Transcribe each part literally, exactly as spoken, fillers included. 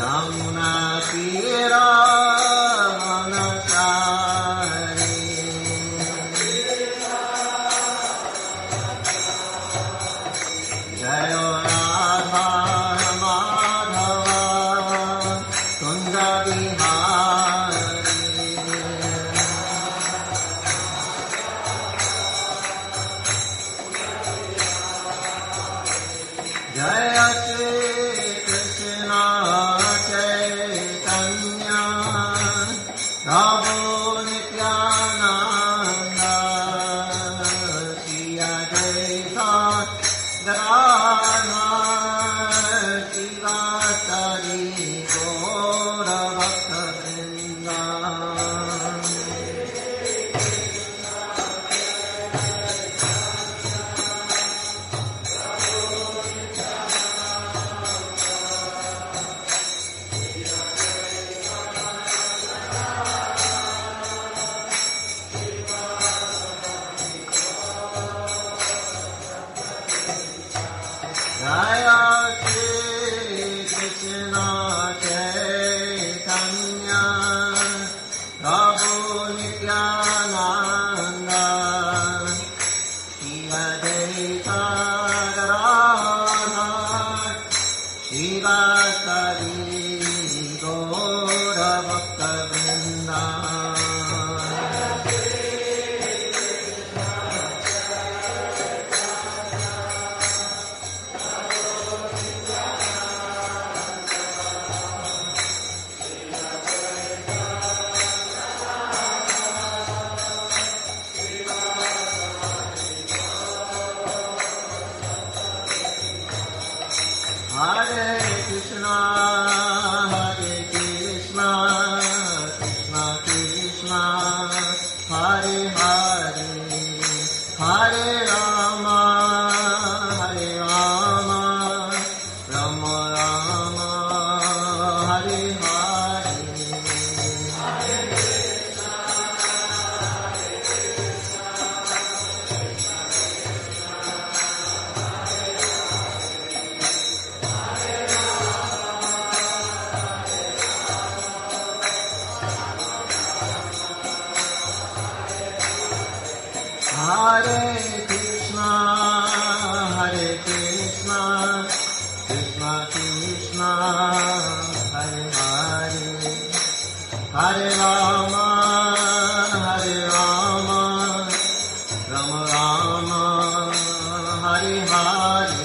यमुना तीरा मनसारी जय राधा माधव कुंज बिहारी जय श्री कृष्ण चैतन्य प्रभु नित्यानंद श्री अद्वैत गदाधर शिवासादि गौर भक्तवृंद जय श्री कृष्ण चैतन्य प्रभु नित्यानंद श्री अद्वैत गदाधर शिवासादि गौर भक्तवृंद Hare Krishna, Hare Krishna, Krishna Krishna, Hare Hare, Hare Rama, Hare Rama, Rama Rama, Hare Hare. Hare Krishna, Hare Krishna, Krishna Krishna, Hare Krishna, Hare Krishna, Krishna Krishna, Hare Hare, Hare Rama, Hare Rama, Rama Rama, Hare Hare.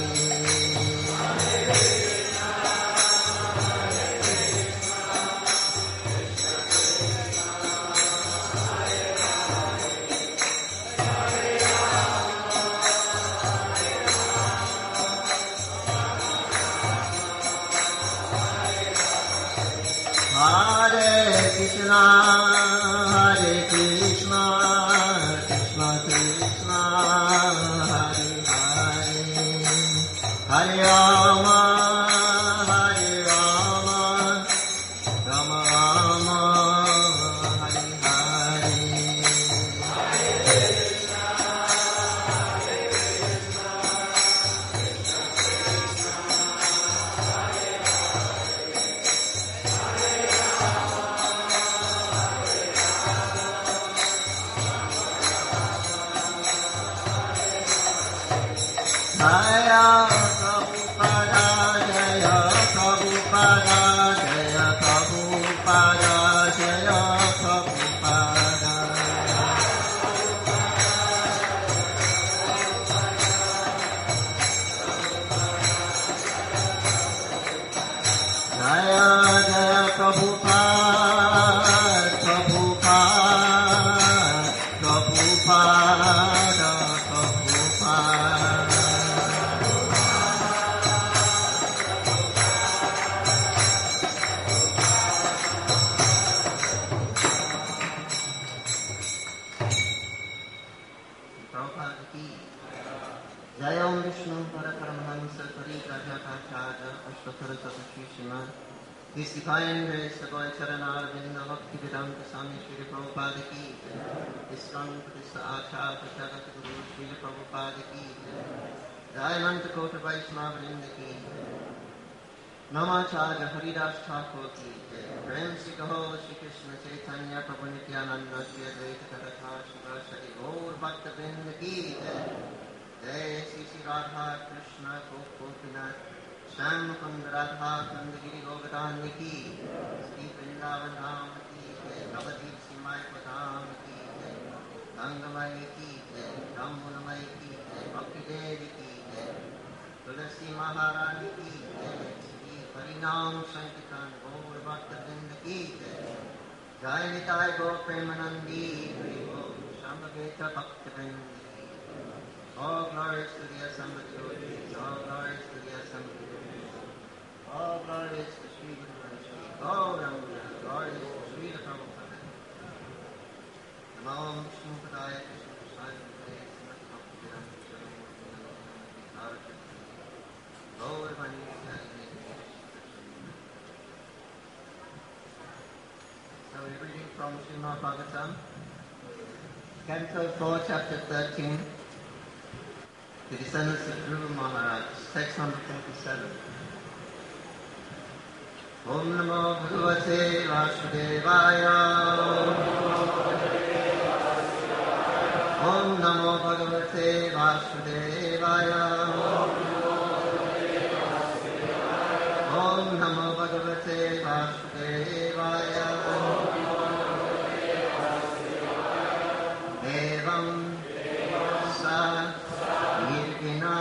Hare Krishna, Hare Krishna, Krishna Krishna, Hare Hare, Hare Rama, Hare Rama, Rama Rama, Hare Hare. Hare Krishna, Hare Krishna, Krishna Krishna, Hare Jaya Prabhupada, Jaya Prabhupada, Jaya Prabhupada, Jaya Prabhupada. Jaya Jaya Prabhupada, Prabhupada, Prabhupada, Prabhupada. Jai Om Vishnu Paraparamahansa Parikajakachaja Ashtatara Satashi Srimad His Divine Grace Sagoy Charanar Vinda Bhakti Vedanta Swami Shri Prabhupada Ki Islam Pratista Acharya Jagat Guru Shri Prabhupada Ki Jai Manta Kota Vaishnava Vrinda Ki नमाचार्य Haridas Thakur की जय। प्रेम से कहो श्री कृष्ण चैतन्य प्रभु नित्यानंद श्री अद्वैत गदाधर शिवासादि गौर भक्त वृंद की जय। जय श्री श्री राधा कृष्ण गोप गोपीनाथ श्याम कुंद राधा कुंद गिरि गोवर्धन की श्री वृंदावन धाम की जय। नवदीप सीमाई को धाम की जय। गंगमय की जय। राममय की जय। भक्ति देवी की जय। तुलसी महारानी की जय। हरिनाम संकीर्तन गौर भक्त वृंद की जय। जय निताय गौ प्रेमानंदी हरि बोल समवेत भक्त वृंद की जय। All glories to the assembled devotees, all glories to the assembled devotees, all glories to Sri Guru and Sri Gauranga, glories to Sri Prabhupada. Namo Vishnu Padaya Krishna Prasad Hare Srimati Bhaktivedanta Swami Bharati Gaur Vani Hare. So we're reading from Srimad Bhagavatam, Canto four, Chapter thirteen, The Descendants of Dhruva Maharaj, text number forty-seven. Om Namo Bhagavate Vasudevaya. Om Namo Bhagavate Vasudevaya. Om Namo Bhagavate Vasudevaya. Devam Sa Nirvina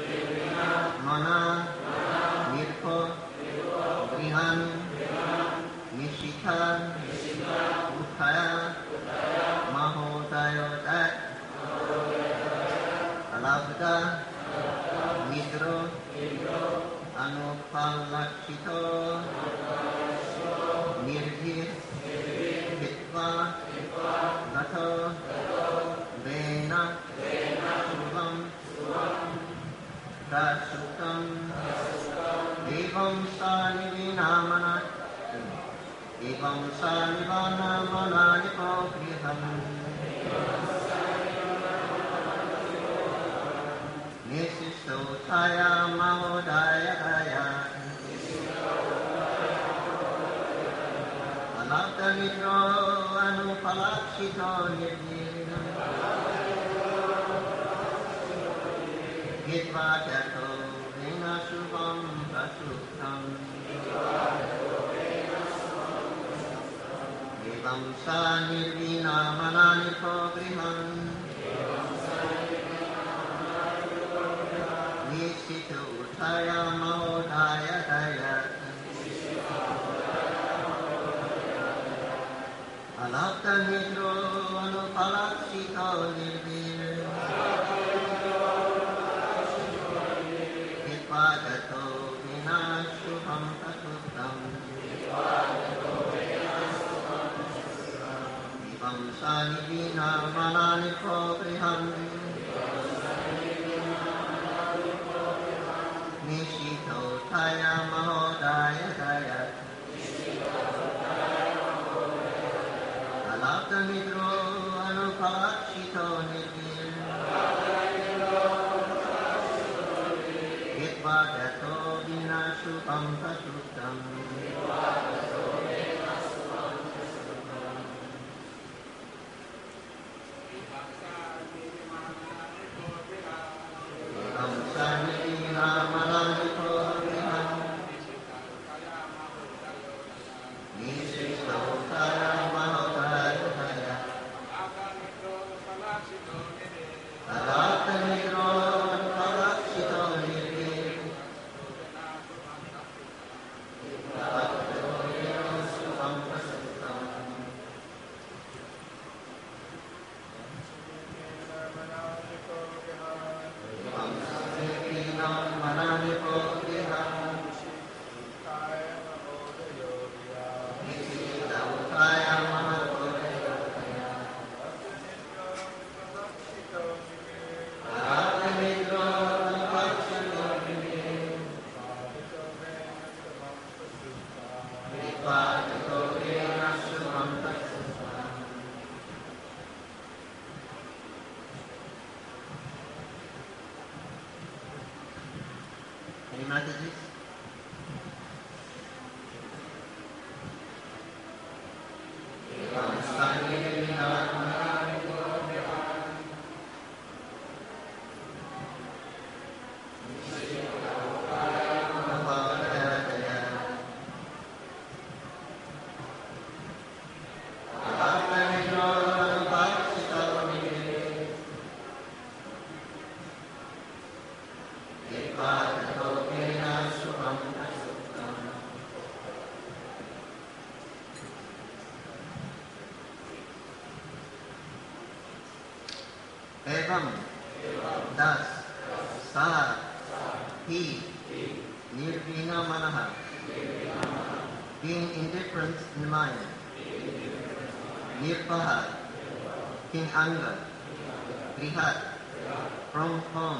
Mana Nirko Grihan Nishita Uttaya Mahodaya Alabda Nidro Anupalakshito Nirbhir Hitva Gato Vena Shubham Prasukam Evam Sanivinamana Evam Sanivanamana Nipokriham Nisistotaya Mahodaya Daya Alabda Nidro Anupalakshito Nirbhir Hitva Jato Vena Shubham Prasukam Evam Sa Nirvina Manani Pogriham Nisito Uttaya Mahodaya Daya Alapta Nidro Anupalakshito Nirbhir Hitva Jato Vena Shubham Prasukam Evam Sa Nirvina Manani Pogriham Nishito Uttaya Mahodaya Daya Alapta Nidro Anupalakshito Nirbhir Hitva Jato Vena Shubham Prasukam Evam Sa Nirvina Manani Pogriham Nishito Uttaya Mahodaya Daya Alapta Nidro Anupalakshito Nirbhir Hitva Jato Vena Shubham Prasukam Evam Sa Nirvina Manani Pogriham Nishito Uttaya Mahodaya Alapta Nidro Anupalakshito Nirbhir Hitva Jato Vena Shubham Prasukam Any messages? Evam. Thus. Saha. He. Nirvina Manaha. Being indifferent in mind. Nirvaha. King Anga. Grihat. From home.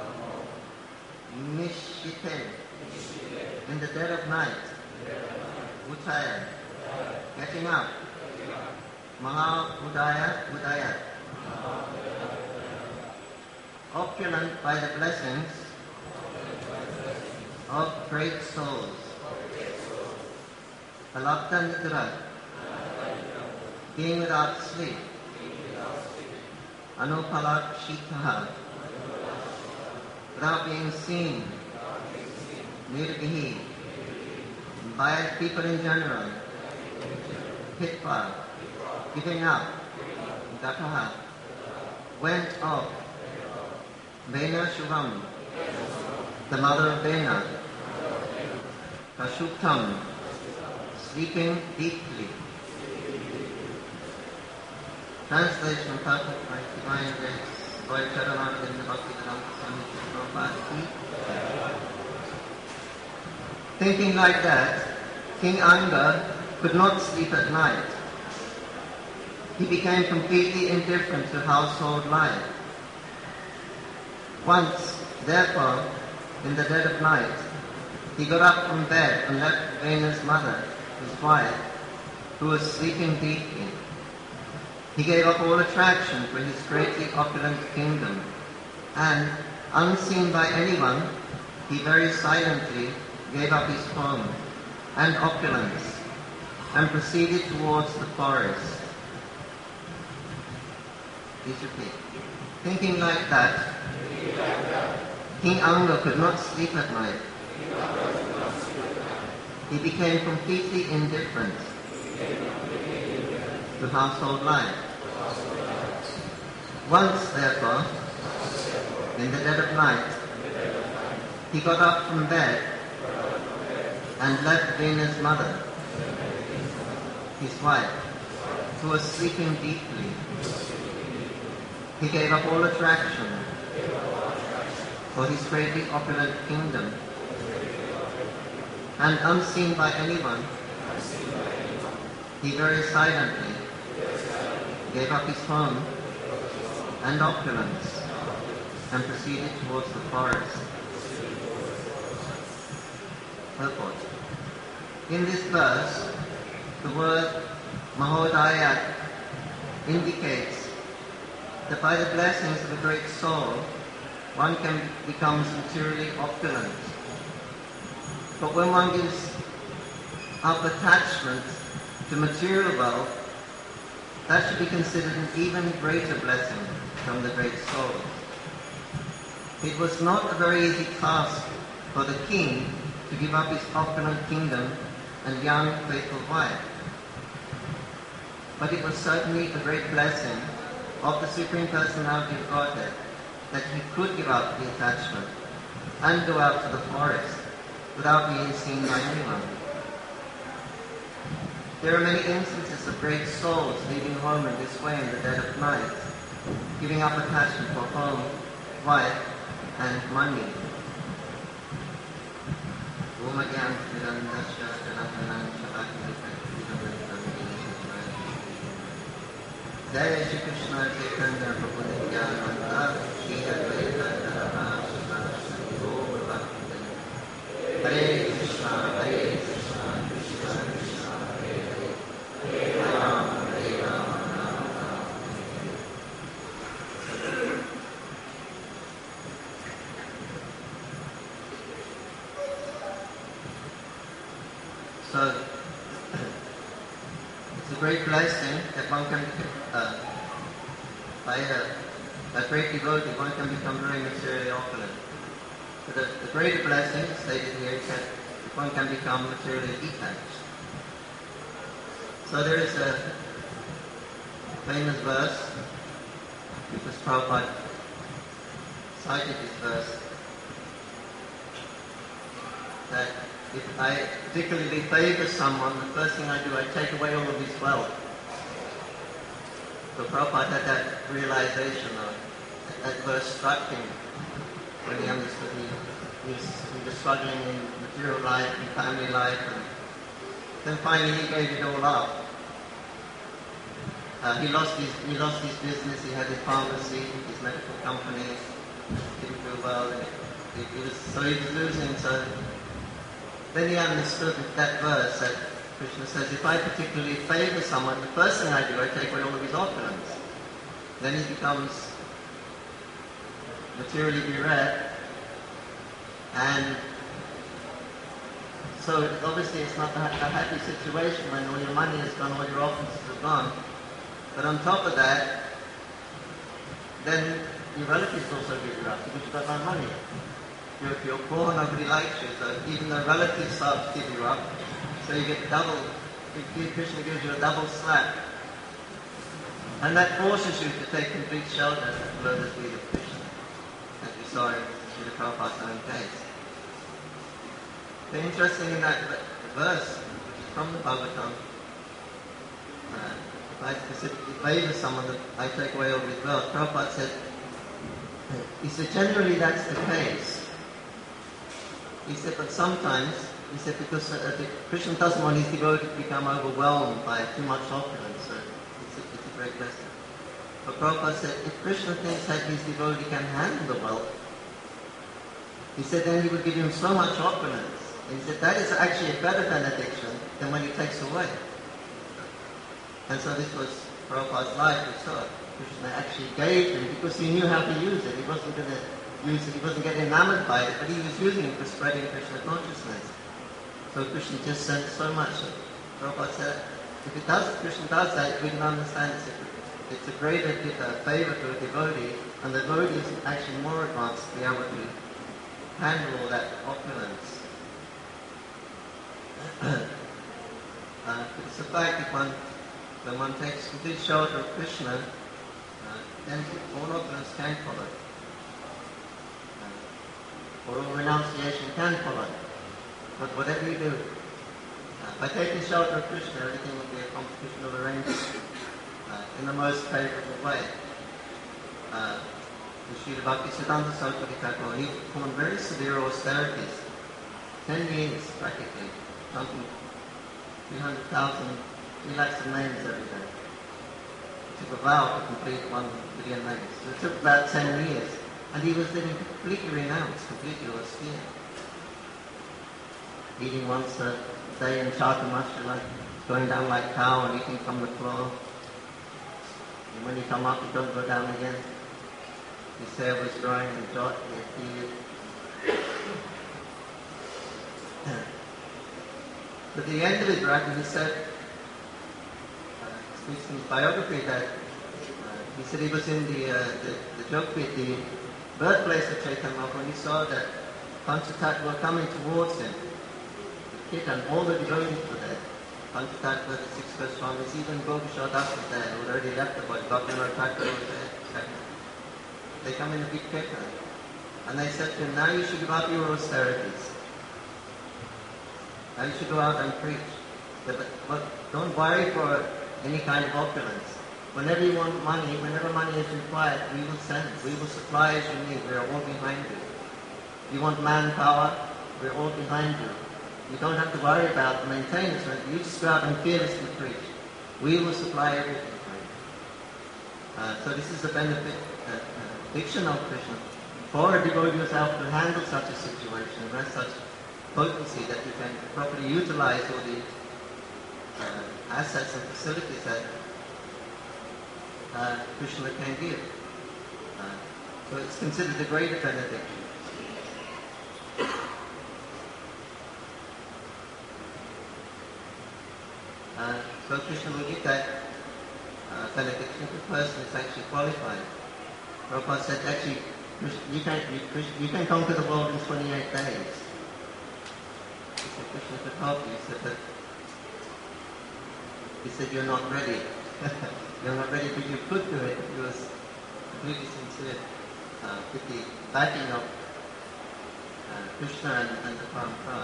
Nishite. In the dead of night. Uttaya. Getting up. Maha Udaya Udaya. Opulent by the blessings of great souls. Alapta Nidra. Being without sleep. Anupalat Shitaha. Without being seen. Nirvihi. By people in general. Pitva. Giving up. Gataha. Went off. Vena Shubham. The mother of Vena. Kashuktam. Sleeping deeply. Translation of Tata by Divine Grace, Lord Charananda in the Bhaktivedanta Swami Prabhupada Ki. Thinking like that, King Anga could not sleep at night. He became completely indifferent to household life. Once, therefore, in the dead of night, he got up from bed and left Vena's mother, his wife, who was sleeping deeply. He gave up all attraction for his greatly opulent kingdom, and, unseen by anyone, he very silently gave up his home and opulence and proceeded towards the forest. Please repeat. Thinking like that, King Anga could not sleep at night. He became completely indifferent to household life. Once, therefore, in the dead of night, he got up from bed and left Vena's mother, his wife, who was sleeping deeply. He gave up all attraction for his greatly opulent kingdom, and unseen by anyone, he very silently gave up his home and opulence and proceeded towards the forest. Purport. In this verse, the word Mahodaya indicates that by the blessings of a great soul, one can become materially opulent. But when one gives up attachment to material wealth, that should be considered an even greater blessing from the great soul. It was not a very easy task for the king to give up his opulent kingdom and young faithful wife. But it was certainly a great blessing of the Supreme Personality of Godhead that he could give up the attachment and go out to the forest without being seen by anyone. There are many instances of great souls leaving home in this way in the dead of night, giving up attachment for home, wife, and money. Jai Shri Krishna Chaitanya Prabhu Nityananda Shri Advaita Gadadhara Srivastava Gaura Bhakti Hare Krishna Hare Krishna Krishna Krishna Hare Hare Hare Rama Hare Rama Rama Rama Hare. So it's a great blessing that one can Uh, by a, a great devotee, one can become very materially opulent. But the, the greater blessing stated here is that one can become materially detached. So there is a famous verse, because Prabhupada cited this verse, that if I particularly favor someone, the first thing I do, I take away all of his wealth. So Prabhupada had that realization of that verse struck him when he understood he, he, was, he was struggling in material life and family life, and then finally he gave it all up. Uh, he lost his he lost his business. He had his pharmacy, his medical companies. Didn't do well. He, he was, so he was losing. So then he understood that verse that Krishna says, if I particularly favor someone, the first thing I do, I take away all of his opulence. Then he becomes materially bereft, and so obviously it's not a, a happy situation when all your money is gone, all your offices are gone. But on top of that, then your relatives also give you up because you've got no money. If you're poor, nobody likes you, so even the relatives start to give you up. So you get double, Krishna gives you a double slap. And that forces you to take complete shelter at the lotus feet of Krishna, as we saw in Srila Prabhupada's own case. The interesting in that verse, which is from the Bhagavatam, uh, if I specifically favor someone that I take away all his wealth, Prabhupada said, he said, generally that's the case. He said, but sometimes, he said, because uh, the, Krishna doesn't want his devotee to become overwhelmed by too much opulence, so it's a, it's a great lesson. But Prabhupada said, if Krishna thinks that his devotee can handle the wealth, he said, then he would give him so much opulence. And he said, that is actually a better benediction than when he takes away. And so this was Prabhupada's life, we saw. Krishna actually gave him because he knew how to use it. He wasn't going to use it, he wasn't getting enamored by it, but he was using it for spreading Krishna consciousness. So Krishna just sent so much. So Prabhupada said, if it does, Krishna does that, we can understand it's a, it's a greater uh, favor to a devotee, and the devotee is actually more advanced to be able to handle all that opulence. uh, it's a fact if one, when one takes complete shelter of Krishna, uh, then all opulence can follow. Uh, or all renunciation can follow. But whatever you do, uh, by taking shelter of Krishna, everything will be a competition of arrangement uh, in the most favorable way. Uh, Srila Bhaktisiddhanta Saraswati Thakur, he performed very severe austerities, ten years practically, something three hundred thousand, three lakhs of names every day. He took a vow to complete one billion names. So it took about ten years, and he was living completely renounced, completely austere. Eating once a day in Chatumasha, like going down like cow and eating from the floor. And when you come up, you don't go down again. His hair was growing and jot, he At the end of his writing, he said, uh, speaks in his biography that uh, he said he was in the uh, the, the Jogpit, the birthplace of Chaitanya Mahaprabhu, when he saw that Panchatattva were coming towards him. The kid and all the devotees were there. Panchatattva, the six Goswamis, even Gopishwar Das was there, who already left the body. Bhaktivinoda Thakur was there. They come in a big paper. And they said to him, now you should give up your austerities. Now you should go out and preach. But, but don't worry for any kind of opulence. Whenever you want money, whenever money is required, we will send. We will supply as you need. We are all behind you. You want manpower? We're all behind you. You don't have to worry about maintenance. You just go out and fearlessly preach. We will supply everything for you. Uh, so this is the benefit, uh, uh, diction of Krishna. For a devotee yourself to handle such a situation, and such potency that you can properly utilize all the uh, assets and facilities that uh, Krishna can give. Uh, so it's considered the greater benediction. Uh, so Krishna will give that uh, benediction to the person who's actually qualified. Prabhupada said, actually, you can, you, you can conquer the world in twenty-eight days. He said, Krishna could help you. He said, that, he said, you're not ready. You're not ready, but you could do it if you was completely sincere uh, with the backing of uh, Krishna and, and the Parampara.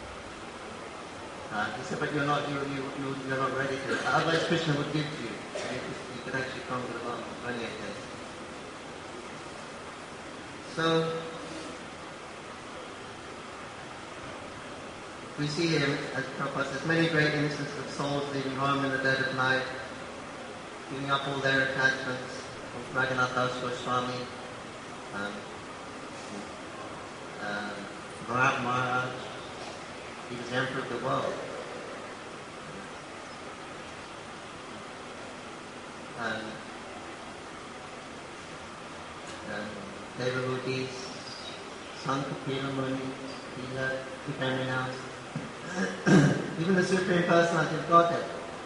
Uh, he said, but you're not, you, you, you, you're not ready to. Otherwise, Krishna would give to you. You could, you could actually conquer the world in twenty-eight days. So, we see here, as Prabhupada says, many great instances of souls leaving home in the dead of night, giving up all their attachments, from Raghunath Das Goswami, um, uh, Bharat Maharaj, he was the emperor of the world. And um, Devavuti's son Kapila Muni, he left, became renounced. Even the Supreme Personality of Godhead,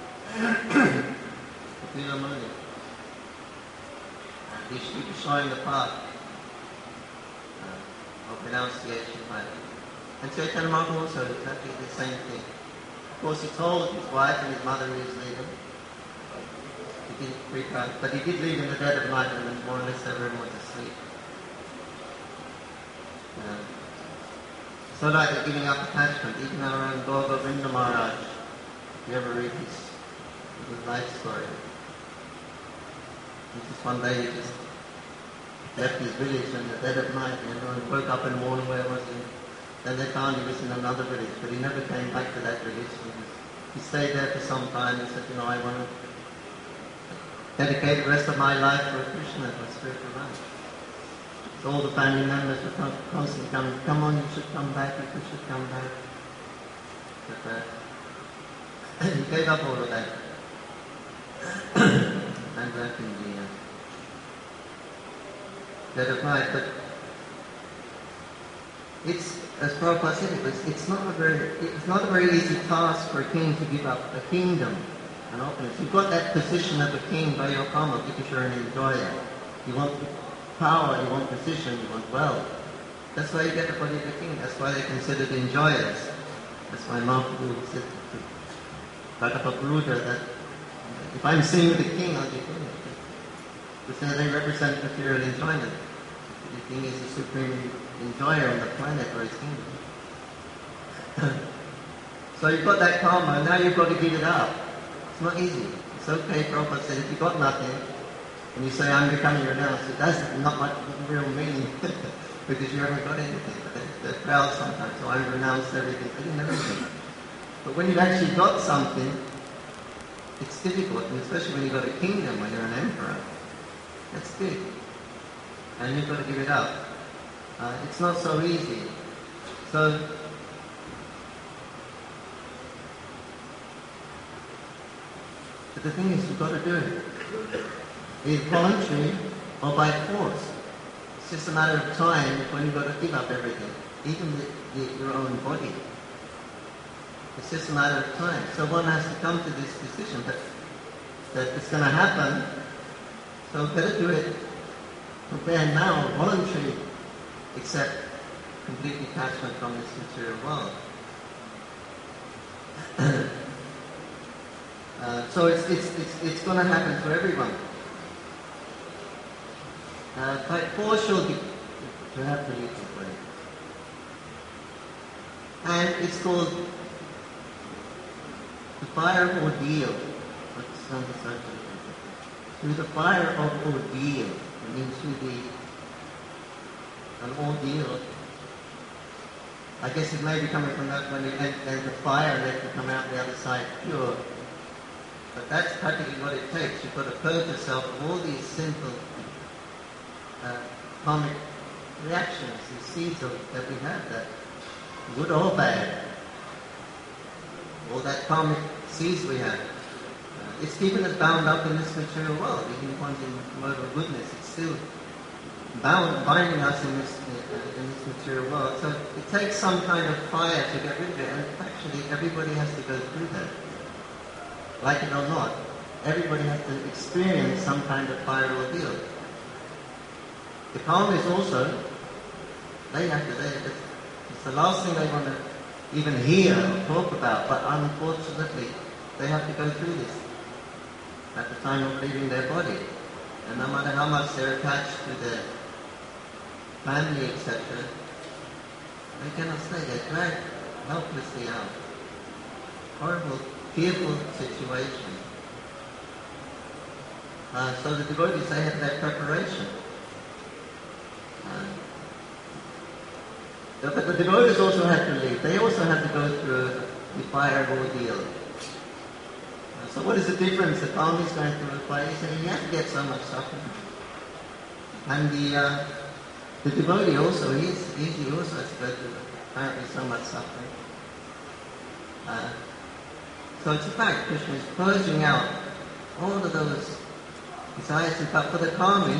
Kapila Muni, and he was showing the path uh, of renunciation. And Chaitanya Mahaprabhu also exactly the same thing. Of course, he told his wife and his mother he was leaving. He didn't freak out, but he did leave in the dead of night when more or less everyone was asleep. Uh, so like the giving up attachment, even our own Gaur Govinda Maharaj, if you ever read his, his life story, he just one day he just left his village in the dead of night and everyone woke up in the morning, where was he? Then they found he was in another village, but he never came back to that village. He, was, he stayed there for some time and said, you know, I want to dedicate the rest of my life for Krishna, for spiritual life. So all the family members were constantly coming, come on, you should come back, you should come back. But uh, he gave up all of that. And back in the uh, dead of night. But it's, as Prabhupada said, it was, it's not a very, it's not a very easy task for a king to give up a kingdom and opulence. You've got that position of a king by your karma because you're an enjoyer. You want power, you want position, you want wealth. That's why you get the body of the king. That's why they're considered enjoyers. That's why Mahaprabhu said to Bhagavapuruja that if I'm sitting with the king, I'll be king. Because they represent material enjoyment. The king is the supreme enjoyer on the planet or his kingdom. So you've got that karma, and now you've got to give it up. It's not easy. It's okay, Prabhupada said, if you've got nothing, and you say, I'm becoming renounced, it does not much real meaning, because you haven't got anything. But they're, they're proud sometimes, so I renounced everything. I didn't have anything. But when you've actually got something, it's difficult, and especially when you've got a kingdom, when you're an emperor. That's big. And you've got to give it up. Uh, it's not so easy. So, but the thing is, you've got to do it. It's voluntary or by force. It's just a matter of time when you've got to give up everything, even the, the, your own body. It's just a matter of time. So one has to come to this decision that, that it's going to happen. So better do it. Prepare now, voluntary, accept complete detachment from this material world. uh, so it's it's it's it's going to happen to everyone. Uh, by force you'll be to have to leave the body, and it's called the fire of ordeal. Through the fire of ordeal, it means through the an ordeal. I guess it may be coming from that when you enter the fire and then you come out the other side pure. But that's practically what it takes. You've got to purge yourself of all these simple uh, karmic reactions, these seeds of, that we have, that good or bad, all that karmic seeds we have. Uh, it's keeping us bound up in this material world. Even if one's in mode of goodness, it's still bound, binding us in this, uh, in this material world. So it takes some kind of fire to get rid of it, and actually everybody has to go through that. Like it or not, everybody has to experience some kind of fire ordeal. The karmas also, they have to, they, it's, it's the last thing they want to even hear or talk about, but unfortunately, they have to go through this at the time of leaving their body. And no matter how much they're attached to their family, et cetera, they cannot stay. They're dragged helplessly out. Horrible, fearful situation. Uh, so the devotees, they have that preparation. Uh, But the devotees also had to live. They also had to go through the fire ordeal. So what is the difference? The karmi is going through the fire. He said he has to get so much suffering. And the uh, the devotee also, he's, he also has to go through apparently so much suffering. Uh, so it's a fact, Krishna is purging out all of those desires. But for the karmi,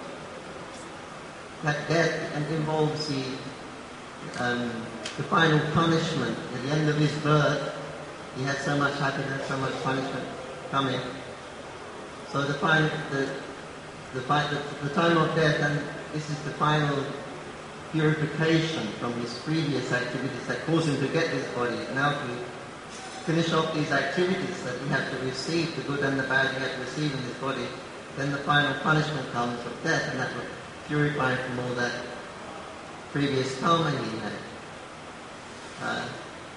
that death and involves the um, the final punishment. At the end of his birth, he had so much happiness, so much punishment coming. So the final, the the, the the time of death, and this is the final purification from his previous activities that caused him to get this body. Now to finish off these activities that he had to receive, the good and the bad he had to receive in his body, then the final punishment comes of death, and that will purify him from all that previous karma he had. Uh,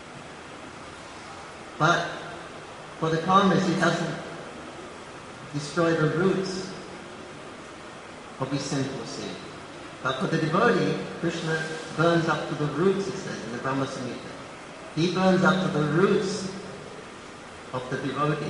but for the karmas, he doesn't destroy the roots of his sinful seed. But for the devotee, Krishna burns up to the roots, he says in the Brahma Samhita. He burns up to the roots of the devotee.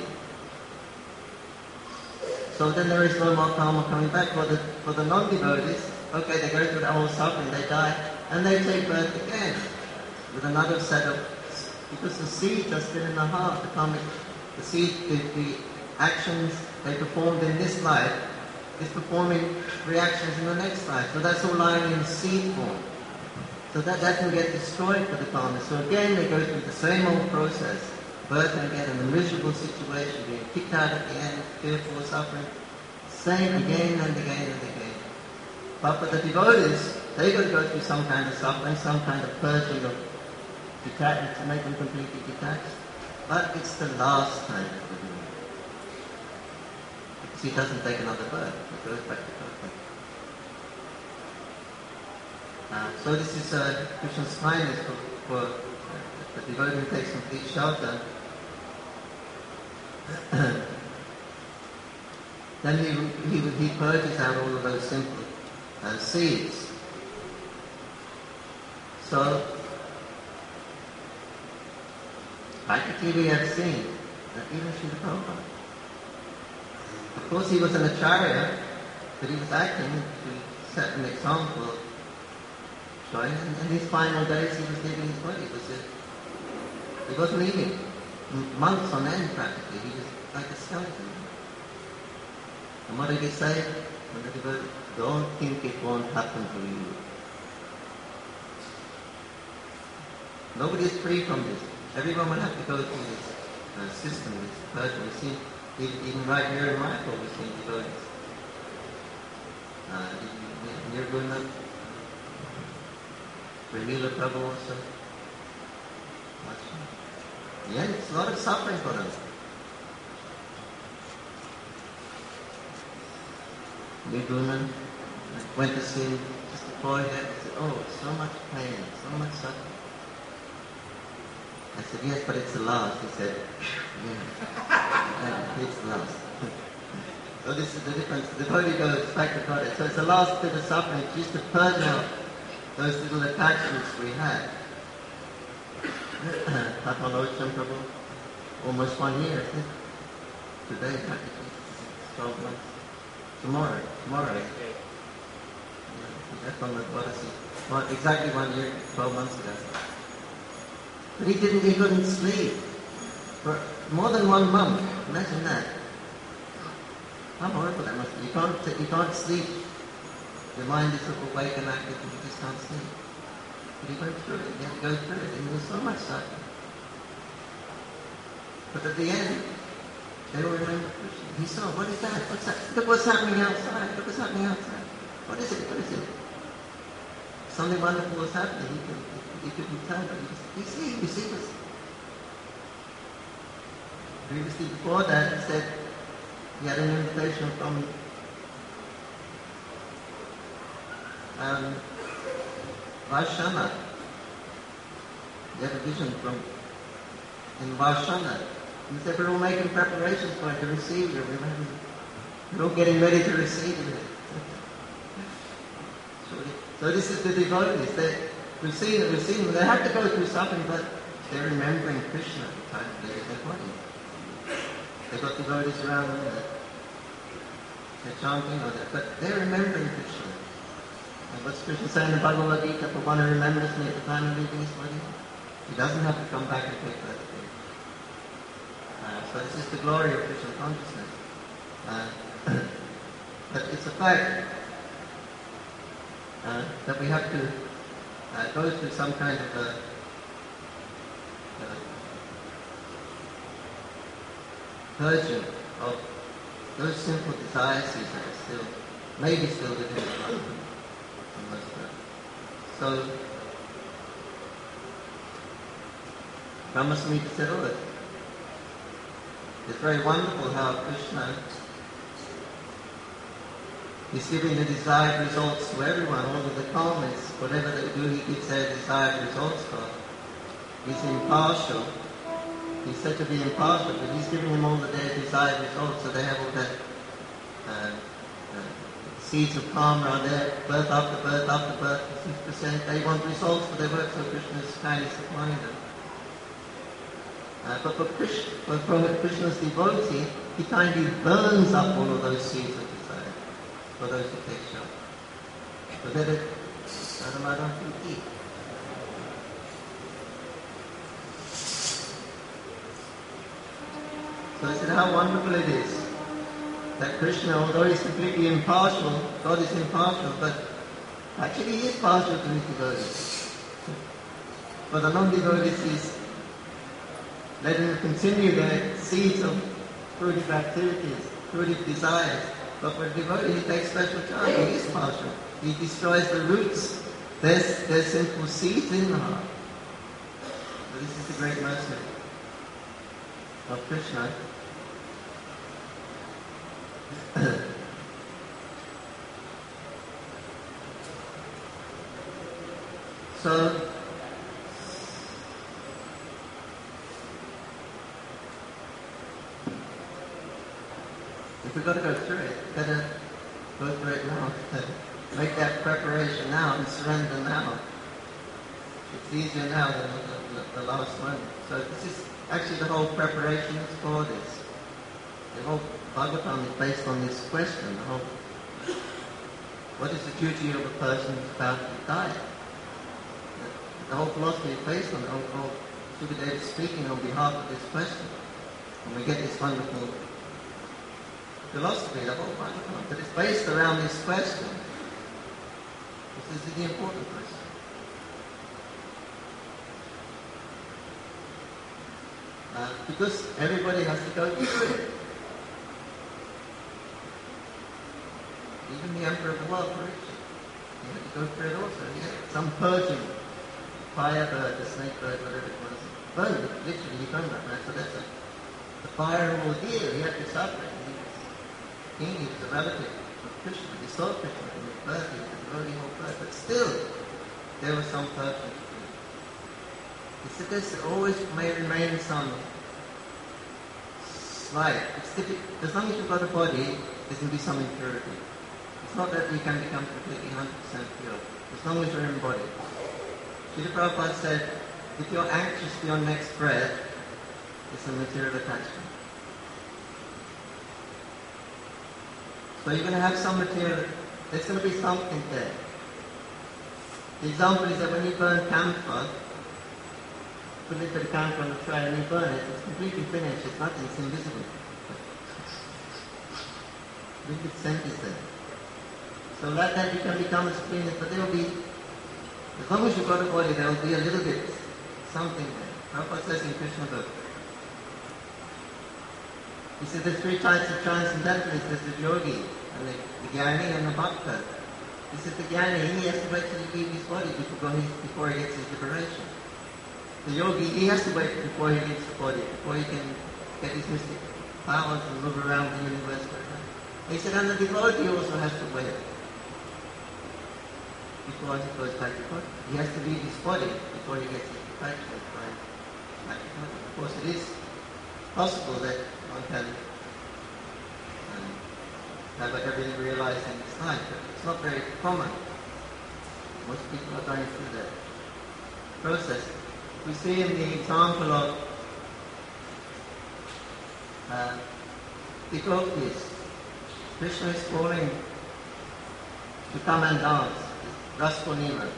So then there is no more karma coming back. For the for the non-devotees, okay, they go through the whole suffering, they die, and they take birth again with another set of, because the seeds are still in the heart. The karmic, the seed, the, the actions they performed in this life is performing reactions in the next life. So that's all lying in seed form. So that, that can get destroyed for the karma. So again they go through the same old process, birth and again in a miserable situation, being kicked out at the end, fearful, suffering, same again and again and again. But for the devotees, they got to go through some kind of suffering, some kind of purging of detachment to make them completely detached. But it's the last time for the devotee. Because he doesn't take another birth, he goes back to birth. Uh, so this is uh, Krishna's kindness for, for uh, the devotee who takes complete shelter. Then he, he, he purges out all of those simple uh, seeds. So, practically we have seen that even Srila Prabhupada, of course he was an acharya, but he was acting to set an example. Right? And in his final days he was leaving his body. He, was a, he wasn't leaving. Months on end practically. He was like a skeleton. And what did he say? When the devotee, don't think it won't happen to you. Nobody is free from this. Everyone will have to go through this uh, system, this purging. We see, even, even right here in Mayapur, we see devotees. Uh, Nirguna, Pramila Prabhu also. Yeah, it's a lot of suffering for them. Nirguna went to see him just before he had, he said, oh, so much pain, so much suffering. I said, yes, but it's the last. He said, yeah, it's the last. So this is the difference. The devotee goes back to God. So it's the last bit of suffering. It's just to purge out those little attachments we had. Tatmalocham Prabhu, almost one year, isn't it? Today, practically, twelve months. Tomorrow, tomorrow. Yeah, that's on the Odyssey. Well, exactly one year, twelve months ago. But he didn't, he couldn't sleep for more than one month. Imagine that. How horrible that must be. You can't, you can't sleep. Your mind is sort of awake and active and you just can't sleep. But he went through it. He had to go through it. And there was so much suffering. But at the end, they all remember Krishna. He saw, what is that? What's that? Look what's happening outside. Look what's happening outside. What is it? What is it? Something wonderful was happening. He couldn't, he couldn't tell, but he, just, he see, he see this. Previously, before that, he said he had an invitation from um, Vaishana. He had a vision from in Vaishana. He said, we're all making preparations for it to receive you. We're all getting ready to receive you. So this is the devotees. They, We've seen it, we've seen them. They have to go through suffering, but they're remembering Krishna at the time they leave their body. They've got devotees around them, they're, they're chanting, or they're, but they're remembering Krishna. And what's Krishna saying in Bhagavad Gita? For one who remembers me at the time of leaving his body, he doesn't have to come back and take birth again. Uh, so this is the glory of Krishna consciousness. Uh, but it's a fact uh, that we have to uh, go through some kind of a uh, purging of those simple desires that are still, maybe still within the heart. So, Brahma Samhita said, oh, it's very wonderful how Krishna is giving the desired results to everyone, all of the karmas, whatever they do, he gives their desired results for. He's impartial. He's said to be impartial, but he's giving them all of their desired results, so they have all that uh, uh, seeds of karma are there, birth after birth after birth, six percent. They want results for their work, so Krishna is kindly supplying them. Uh, but for, Krishna, for, for Krishna's devotee, he kindly burns up all of those seeds of desire for those who take shelter. So that it, Radhamada can eat. So I said how wonderful it is that Krishna, although he's completely impartial, God is impartial, but actually he is partial to his devotees. For the non-devotees, he's letting them continue their seeds of fruitive activities, fruitive desires. But for the devotee, he takes special charge. He is partial. He destroys the roots. There's, there's simple seeds in the heart. So this is the great mercy of Krishna. So, if we've got to go through it, better go through it now. Make that preparation now and surrender now. It's easier now than the, the, the last one. So this is actually the whole preparation is for this. The whole Bhagavatam is based on this question. The whole, what is the duty of a person who's about to die? The, the whole philosophy is based on it. Whole, whole Sukadeva is speaking on behalf of this question. And we get this wonderful philosophy, the whole Bhagavatam, that is based around this question. This is the important question. Uh, because everybody has to go through it. Even the Emperor of the world, Parikshit, he had to go through it also. He had some purging, fire bird, the snake bird, whatever it was. Burned it, literally, he burned that man. So that's a, the fire of ordeal. He had to suffer it. He was king, he was a relative of Krishna. He saw Krishna from his birth, he was a devotee whole birth. But still, there was some purging. He said this always may remain some slight. It's difficult. As long as you've got a body, there can be some impurity. It's not that you can become completely one hundred percent pure. As long as you're embodied. Srila Prabhupada said, if you're anxious for your next breath, it's a material attachment. So you're going to have some material, there's going to be something there. The example is that when you burn camphor, put a little bit of camphor on the tray and you burn it, it's completely finished, it's nothing, it's invisible. A little bit scent is there. So like that you can become as clean as, but there will be, as long as you've got a body, there will be a little bit, something there. Prabhupada says in Krishna book. He said there's three types of transcendentalists. There's the yogi, and the, the jnani, and the bhakta. He said the jnani, he has to wait till he leaves his body before he, before he gets his liberation. The yogi, he has to wait before he leaves the body, before he can get his mystic powers and move around the universe. He said, and the devotee also has to wait before he goes back to body. He has to leave his body before he gets his perfection. Of course, it is possible that one can um, have everything realized in this life, but it's not very common. Most people are going through that. process. We see in the example of uh, the gopis, Krishna is calling to come and dance, Ras Purnima.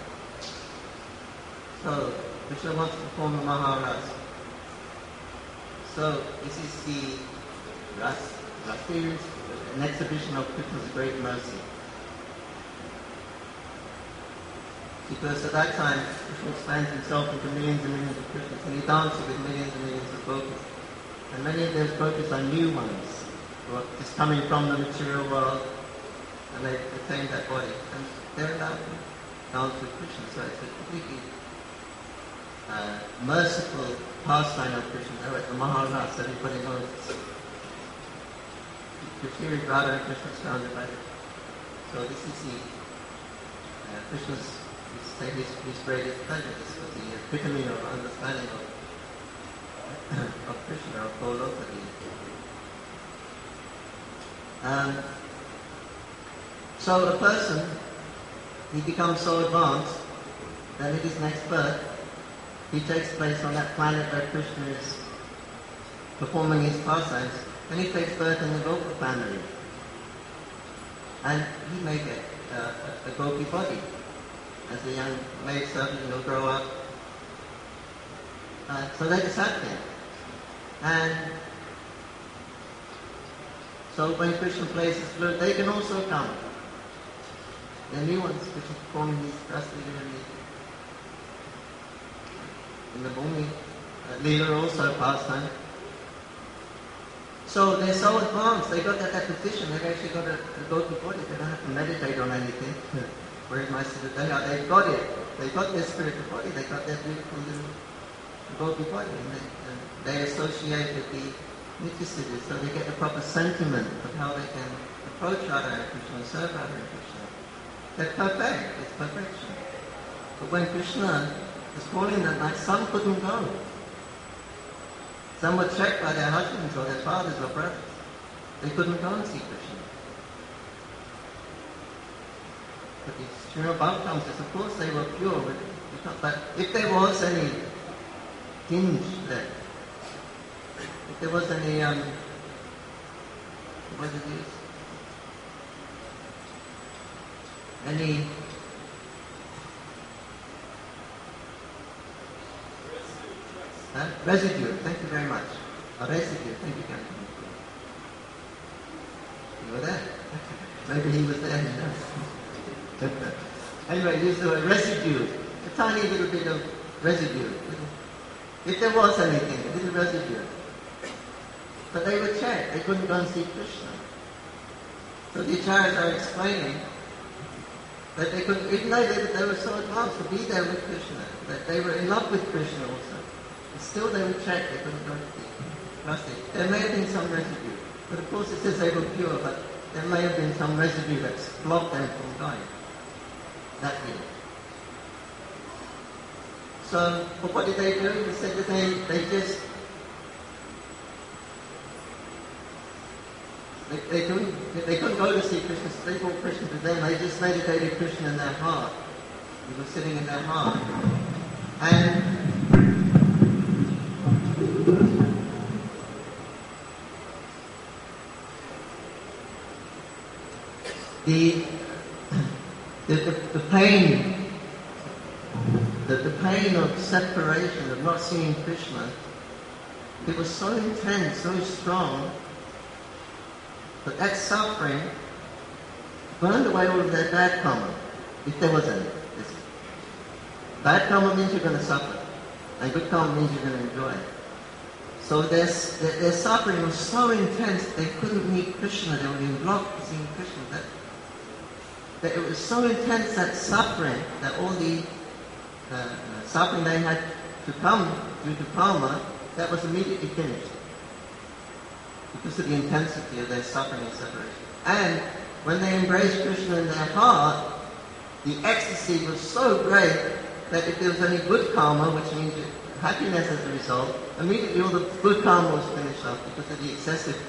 So, Krishna wants to perform a Maharas. So, this is the Ras, Ras is an exhibition of Krishna's great mercy. Because at that time, Krishna expands himself into millions and millions of Krishnas, and he dances with millions and millions of gopis. And many of those gopis are new ones, who are just coming from the material world, and they've attained that body. And they're allowed to dance with Krishna, so it's a completely uh, merciful pastime of Krishna. They're at the Maharas, everybody knows. Krishna is Radha and Krishna is surrounded by it. So this is the uh, Krishna's His, his, his greatest pleasure. This was the epitome of understanding of, of Krishna, of Golokadi. Um, so a person, he becomes so advanced that in his next birth, he takes place on that planet where Krishna is performing his pastimes, and he takes birth in the Gopa family. And he may get uh, a, a Gopi body. As a young maid servant, he'll grow up. Uh, so that is happening. And so when Krishna plays his flute, they can also come. They're new ones, which is performing his Rasleela in the Bhumi. Uh, Leela also pastime. So they're so advanced, they got that, that position, they've actually got a, a Gopi body, they don't have to meditate on anything. Whereas my Siddhartha, they've got it. They've got their spiritual body, they've got their beautiful little Gopi body, and they, and they associate with the Nitya-Siddhis, so they get the proper sentiment of how they can approach Radha and Krishna and serve Radha and Krishna. They're perfect, it's perfection. But when Krishna was calling them, like, some couldn't go. Some were checked by their husbands or their fathers or brothers. They couldn't go and see Krishna. But the Srimad Bhagavatam says, of course they were pure, but, but if there was any tinge there, if there was any, um, what is it? Any uh, residue, thank you very much. A residue, thank you, Captain. You were there? Maybe he was there, you know. Anyway, use the word residue, a tiny little bit of residue. If there was anything, a little residue. But they were checked, they couldn't go and see Krishna. So the acharyas are explaining that they could, even though they, they were so advanced to be there with Krishna, that they were in love with Krishna also, but still they were checked, they couldn't go and see Krishna. There may have been some residue, but of course it says they were pure, but there may have been some residue that blocked them from going. That did it. So, but what did they do? They said that they, they just, they, they, couldn't, they couldn't go to see Krishna, so they brought Krishna to them. They just meditated Krishna in their heart. He was sitting in their heart. And the, the, the, the pain that the pain of separation, of not seeing Krishna, it was so intense, so strong, that that suffering burned away all of their bad karma, if there was any. Bad karma means you're going to suffer, and good karma means you're going to enjoy. So their, their, their suffering was so intense, they couldn't meet Krishna, they were being blocked from seeing Krishna. That, that it was so intense, that suffering, that all the Uh, uh, suffering they had to come due to karma, that was immediately finished because of the intensity of their suffering and separation. And when they embraced Krishna in their heart, the ecstasy was so great that if there was any good karma, which means happiness as a result, immediately all the good karma was finished off because of the excessive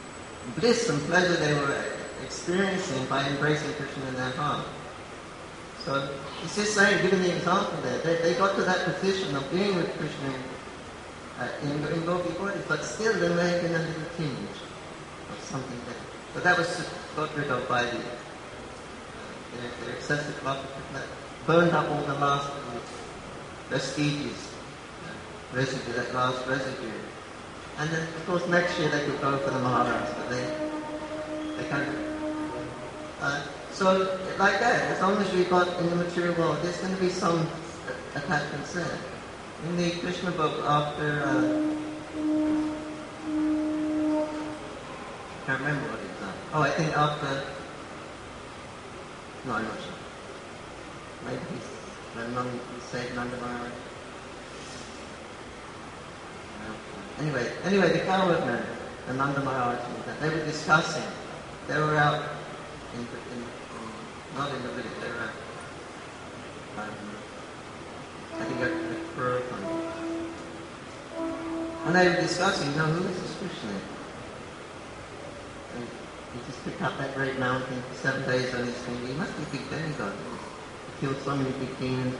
bliss and pleasure they were experiencing by embracing Krishna in their heart. So he's just saying, giving the example there, they, they got to that position of being with Krishna uh, in, in Gopi bodies, but still there may have been a little tinge of something there. But that was got rid of by the, uh, their, their excessive love, that burned up all the last vestiges, uh, residue, that last residue. And then, of course, next year they could go for the Maharaj, but they, they kind of... Uh, so, like that, as long as we've got in the material world, there's going to be some attachments there. In the Krishna book, after... Uh, I can't remember what it's on. Oh, I think after... No, I'm not sure. Maybe he's... When Nanda, he saved Nanda Maharaj. Anyway, anyway, the cowherd men, the Nanda Maharaj, they were discussing. They were out in, in, in not in the village. They were out. Um, I think at the Purupam. And they were discussing, you know, who is this Krishna? And he just picked up that great mountain for seven days on his finger. He must be a big demigod. He killed so many big demons.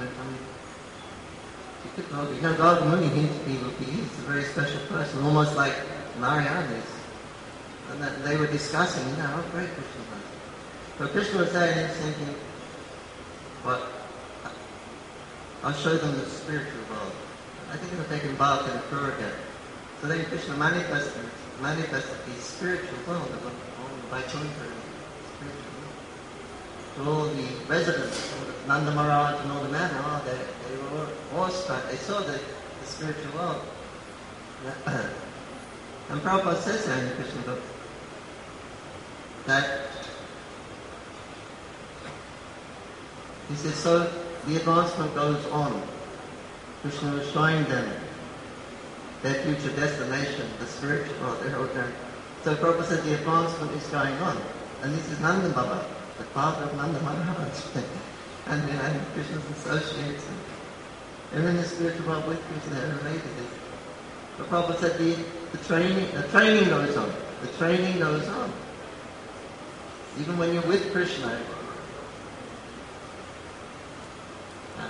You know, God Muni hints people, he's a very special person, almost like Narayana is. And that they were discussing, you know, how great Krishna was. So Krishna was there and he was thinking, well, I'll show them the spiritual world. I think it'll take him back in Purga. So then Krishna manifested, manifested the spiritual world of all the Vaikuntha spiritual world. To all the residents, all the Nanda Maharaj and all the men, oh, they, they were awestruck. They saw the, the spiritual world. And Prabhupada says there in the Krishna book that he says, so the advancement goes on. Krishna was showing them their future destination, the spiritual world. They're so Prabhupada said the advancement is going on. And this is Nanda Baba, the father of Nanda Maharaj. and, you know, and Krishna's associates. And they're in the spiritual world with Krishna, they're related. But Prabhupada said the, the training the training goes on. The training goes on. Even when you're with Krishna. Uh,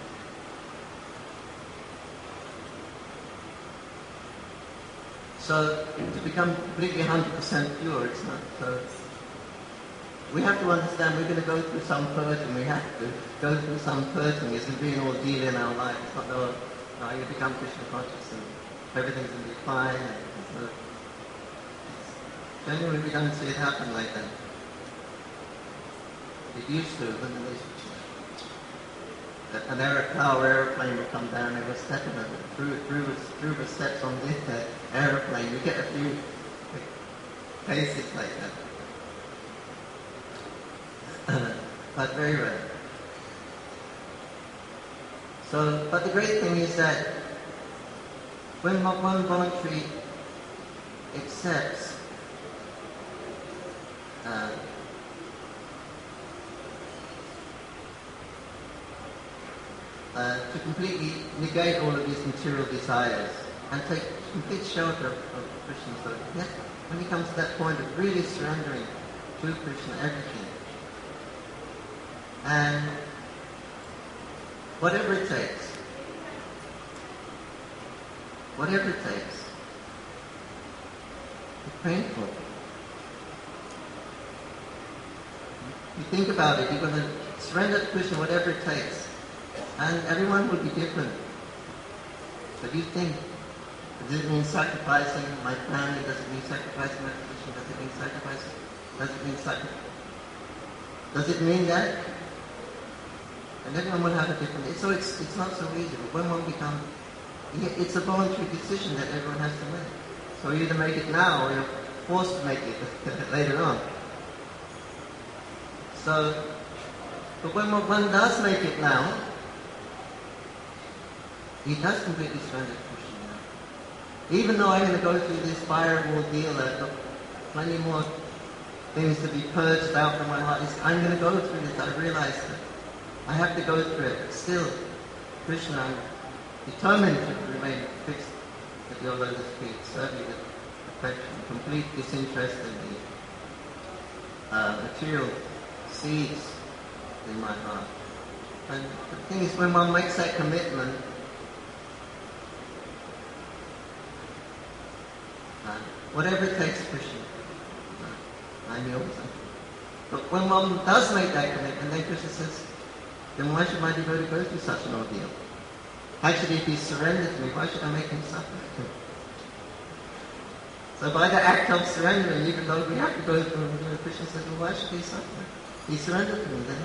so to become completely one hundred percent pure, it's not so. We have to understand we're going to go through some purging. We have to go through some purging. It's going to be an ordeal in our life. It's not no, no, you become Krishna conscious and everything's going to be fine. And so generally we don't see it happen like that. It used to when the an air, power aeroplane would come down and would step in it. Through, through, through the steps on this uh, aeroplane, you get a few cases like that. But very rare. So, but the great thing is that when one voluntary accepts uh, uh, to completely negate all of these material desires and take complete shelter of, of Krishna, so yeah, when he comes to that point of really surrendering to Krishna everything, and whatever it takes, whatever it takes, it's painful. You think about it, you're going to surrender to Krishna whatever it takes, and everyone will be different. But you think, does it mean sacrificing my family? Does it mean sacrificing my position? Does it mean sacrificing? Does it mean sacrificing? Does it mean that? And everyone will have a different... So it's it's not so easy. But when one becomes... It's a voluntary decision that everyone has to make. So you either make it now or you're forced to make it later on. So, but when one does make it now, he does completely surrender to Krishna now. Even though I'm going to go through this fire ordeal, I've got plenty more things to be purged out from my heart. I'm going to go through this. I realize that I have to go through it. Still, Krishna, I'm determined to remain fixed at your lotus feet, serve you with affection, complete disinterest in the uh, material seeds in my heart. And the thing is, when one makes that commitment, uh, whatever it takes, Krishna, uh, I'm yours. But when one does make that commitment, then Krishna says, then why should my devotee go through such an ordeal? Actually, if he surrendered to me, why should I make him suffer? So by the act of surrendering, even though we have to go through, Krishna says, well, why should he suffer? He surrendered to me then.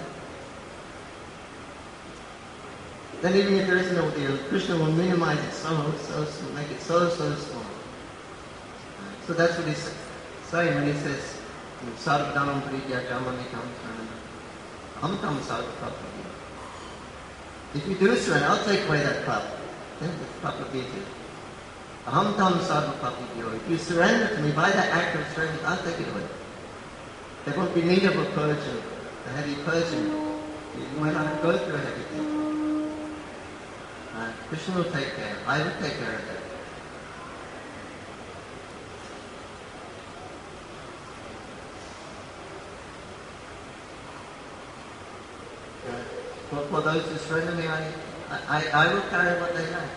Then even if there is an ordeal, Krishna will minimize it so, so, so, make it so, so small. So that's what he's saying when he says, Sarvadhanam Pritya Jamamikam Saranam. Amtam Sarvapapavya. If you do surrender, I'll take away that cup. Then the cup will be to you. Ahamtam Sarvapapavya. If you surrender to me by that act of surrender, I'll take it away. There won't be need of a purging, a heavy purging. You might not go through a heavy thing. Uh, Krishna will take care. I will take care of that. For, for those who surrender me, I, I, I will carry what they lack.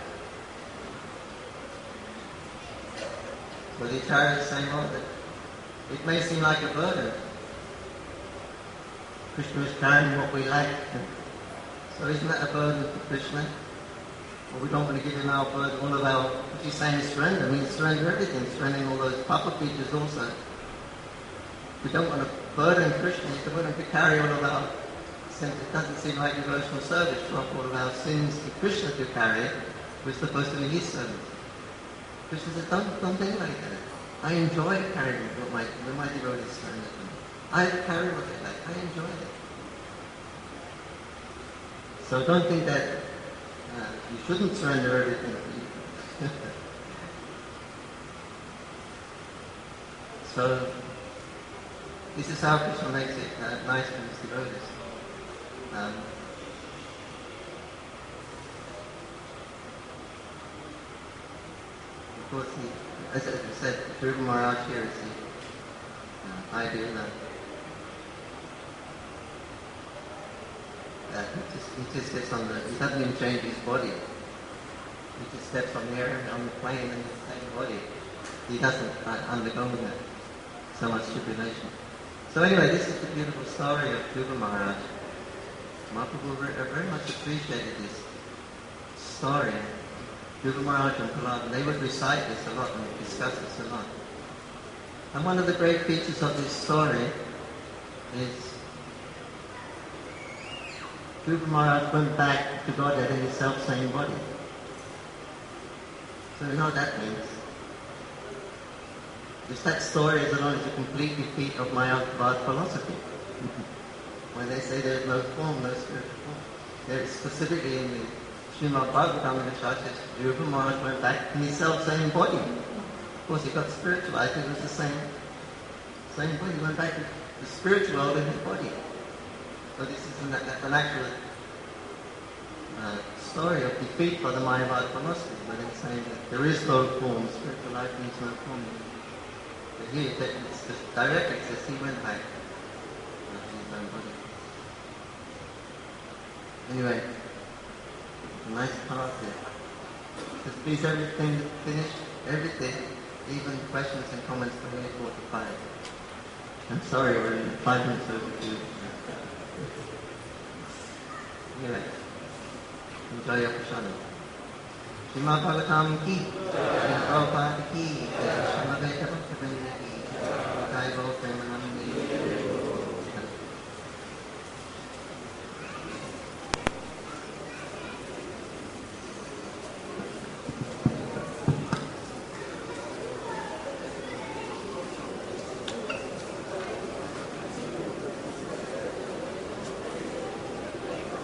But he carries the same order. It may seem like a burden. Krishna is carrying what we lack. So isn't that a burden for Krishna? Well, we don't want to give him our burden, all of our, what he's saying is surrender. I mean, surrender everything, surrendering all those papa features also. We don't want to burden Krishna, we want him to carry all of our, since it doesn't seem like devotional service to offer all of our sins to Krishna to carry. We're supposed to be his servants. Krishna says, don't, don't think like that. I enjoy carrying what my, what my devotees surrender to me. I carry what they like. I enjoy it. So don't think that uh, you shouldn't surrender everything to you. So this is how Krishna makes it uh, nice for his devotees. Um, of course, he, as, as we said, Dhruva Maharaj here is the uh, ideal. Uh, uh, he, just, he just steps on the, he doesn't even change his body. He just steps on the air, on the plane in the same body. He doesn't uh, undergo that, so much tribulation. So anyway, this is the beautiful story of Dhruva Maharaj. Mahaprabhu very, very much appreciated this story. Dhruva Maharaj and Prahlad, they would recite this a lot and discuss this a lot. And one of the great features of this story is Dhruva Maharaj went back to Godhead in his self-same body. So you know what that means. Just that story is alone is a complete defeat of Mayavad philosophy. When they say there is no form, no spiritual form. There is specifically in the Srimad Bhagavatam, the Shah says, Dhruva Maharaj went back in his self-same body. Of course, he got spiritualized, it was the same, same body. He went back to the spiritual world in his body. So this is an, an actual uh, story of defeat for the Mayavad philosophy, but it's saying that there is no form, spiritual life needs no form. But here, it's just directly says he went back to his own body. Anyway, a nice part there. Just please everything finish, everything, even questions and comments for me at forty-five. I'm sorry, we're in five minutes overdue. Anyway, enjoy your prasadam. Srimad Bhagavatam ki, Srimad Prabhupada ki, Srimad Bhagavatam ki.